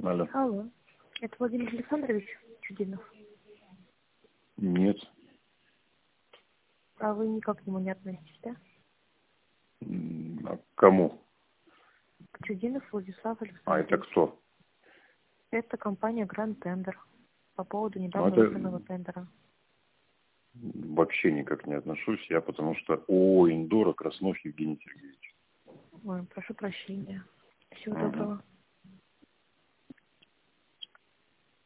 Алло. Алло. Это Владимир Александрович Чудинов. Нет. А вы никак к нему не относитесь, да? А к кому? Чудинов Владислав А Александрович. это кто? Это компания Grand Tender по поводу Ну, недавно это выигранного тендера. вообще никак не отношусь я, потому что ООО «Индора», Краснов Евгений Сергеевич. Ой, прошу прощения. Всего Мгм. доброго.